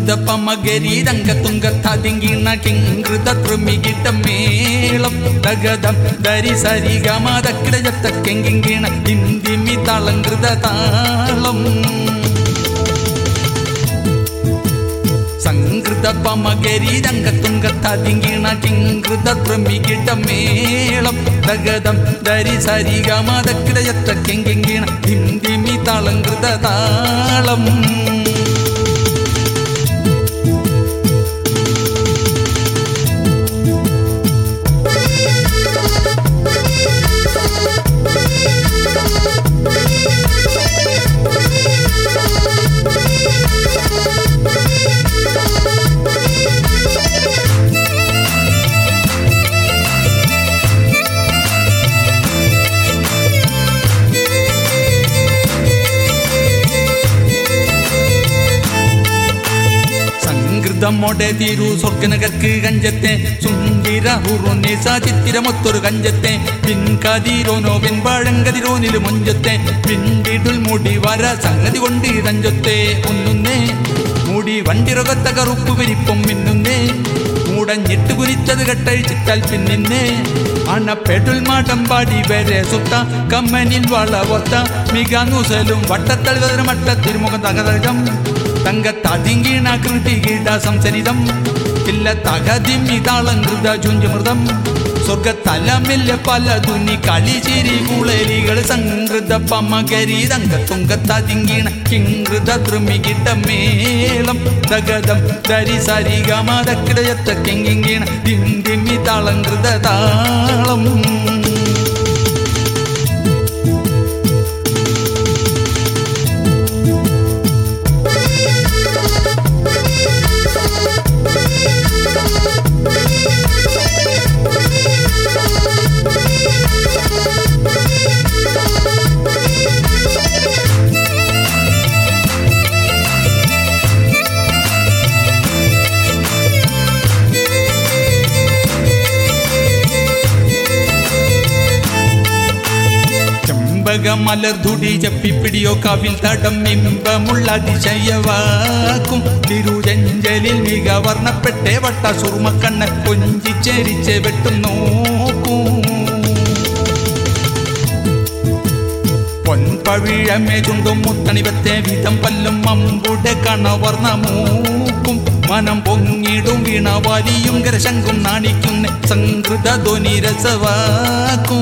സംഘൃത പമഗരി രംഗത്തുംഗത്താതിങ്കിണ കിങ്കൃത ത്രിമികിട്ടമേളം തഗതം ദരി സരി ഗമദക്കിടജത്ത കെങ്കിങ്കിണ ഇന്ദിമി താളങ്കൃത താളം സംഘൃത പമഗരി രംഗത്തുംഗത്താതിങ്കിണ കിങ്കൃത ത്രിമികിട്ടമേളം തഗതം ദരി സരി ഗമദക്കിടജത്ത കെങ്കിങ്കിണ ഇന്ദിമി താളങ്കൃത താളം ൊടെ തീരു സ്വർഗനകർക്ക് കഞ്ചത്തെ സുന്ദിരഹുറുനെ സാചിത്തിരമൊത്തൊരു കഞ്ചത്തെ പിൻകതിരോനോ പിൻപാഴങ്കതിരോനില് മുഞ്ചത്തെ പിൻപിടുൽ മുടി വര സംഗതി കൊണ്ട് തഞ്ചൊത്തെ ഒന്നുന്നേ മുടി വണ്ടിറകത്ത കറുപ്പ് വിരിപ്പം മിന്നുന്നേ മൂടഞ്ഞിട്ട് കുനിച്ചത് കെട്ടഴിച്ചിട്ടാൽ പിന്നിന്നേ അണപ്പെട്ടുൽ മാടം പാടി വരെ സുത്ത കമ്മനിൽ വളവൊത്ത മികനുസലും വട്ടത്തളിവര മട്ട തിരുമുഖം തകതകം തങ്കത്താതിങ്കിണ കൃതി ഗീത സംസരിതം ഇല്ല തകതിമ്മി താളങ്കൃത ചുഞ്ചമൃതം സ്വർഗത്തലമില്ല പല തുന്നി കളിചിരി കുളലികൾ സംഘൃത പമഗരി തങ്കത്തുങ്കത്താതിങ്കിണ കിങ്കൃത ത്രിമികിട്ടമേളം തഗതം ദരി സരി ഗമദക്കിടജത്ത കെങ്കിങ്കിണ ദിന്ദിമ്മി താളങ്കൃത താളം മലർധുടി ചപ്പിപ്പിടിയോ കവിൽ തടം ഇമ്പമുള്ള അതിശയവാക്കും തിരുജഞ്ചലിൽ മിക വർണ്ണപ്പെട്ടേ വട്ട സുർമക്കണ്ണ കൊഞ്ചിച്ചേരിച്ച് വെട്ടും നോക്കും പൊൻപവിഴമേ ചുണ്ടും മുത്തണിവത്തെ വിധം പല്ലും അമ്പുടെ കണവർണ്ണ മൂക്കും മനം പൊങ്ങിടും വീണ വലിയും കരശങ്കും നാണിക്കുന്ന സംഘൃത ധ്വനി രസവാക്കും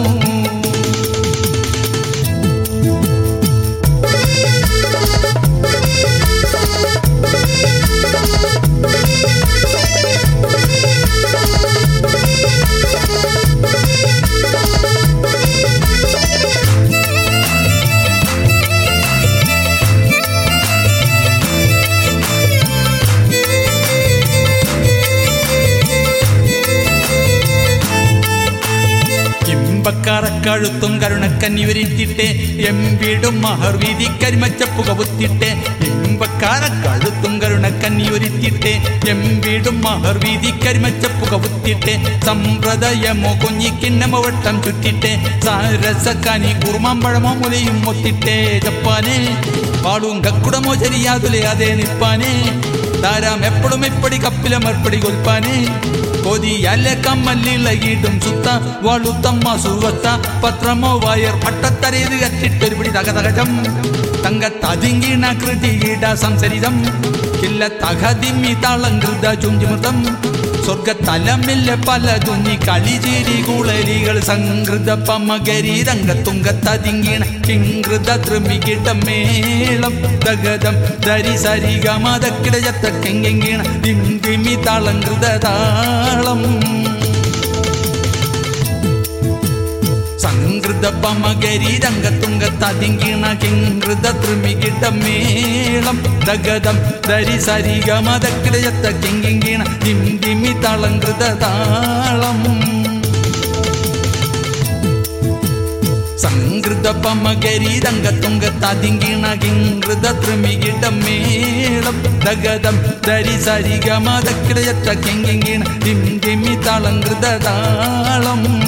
കഴുത്തും കരുണക്കന്നി വരിത്തിട്ടെ എംവിടും മഹർ വീതി കരിമച്ചപ്പുക പുത്തിട്ടെ കഴുത്തും കരുണക്കന്നി ഒരുത്തിട്ടെ എംവിടും മഹർ വീതി കരിമച്ചപ്പുക പുത്തിട്ടെ സമ്പ്രദയമോ കുഞ്ഞിക്കിന്നമോ വട്ടം ചുറ്റിട്ടെ സാരസക്കനി കുറുമാമ്പഴമോ മുലയും ഒത്തിട്ടെ ജപ്പാനെ പാടും കക്കുടമോ ചരിയാതുലെ അതേ നിപ്പാനെ താരാം എപ്പോഴും എപ്പടി കപ്പിലമർപ്പടി കൊൽപ്പാനെ കൊതിയല്ല കമ്മല്ലിളകിടും സുത്ത വളുത്തമ്മ സുവത്ത പത്രമോ വയർ പട്ടത്തരേത് കറ്റിട്ടൊരു പിടി തകതകജം തങ്കത്തതിങ്കിണ കൃതി ഗീട സംസരിതം ഇല്ല തകതിമ്മി താളങ്കൃത ചുഞ്ചുമൃതം സ്വർഗത്തലമില്ല പല തുന്നി കളിചിരി കുളലികൾ സംഘൃത പമഗരി രംഗത്തുങ്കത്തതിങ്കിണ കിങ്കൃത ത്രിമികിട്ടമേളം തഗതം ദരി സരി ഗമദക്കിടജത്ത കെങ്കിങ്കിണ ദിന്ദിമി താളങ്കൃത താളം സംഘൃത പമഗരി രംഗത്തുങ്കത്തതിങ്കിണ കിങ്കൃത ത്രിമികിട്ടമേളം തഗതം ദരി സരി ഗമദക്കിടജത്ത കെങ്കിങ്കിണ ദിന്ദിമി താളങ്കൃത താളം സംഘൃത പമഗരി രംഗത്തുങ്കത്തതിങ്കിണ കിങ്കൃത ത്രിമികിട്ടമേളം തഗതം ദരി സരി ഗമദക്കിടജത്ത കെങ്കിങ്കിണ ദിന്ദിമി താളങ്കൃത താളം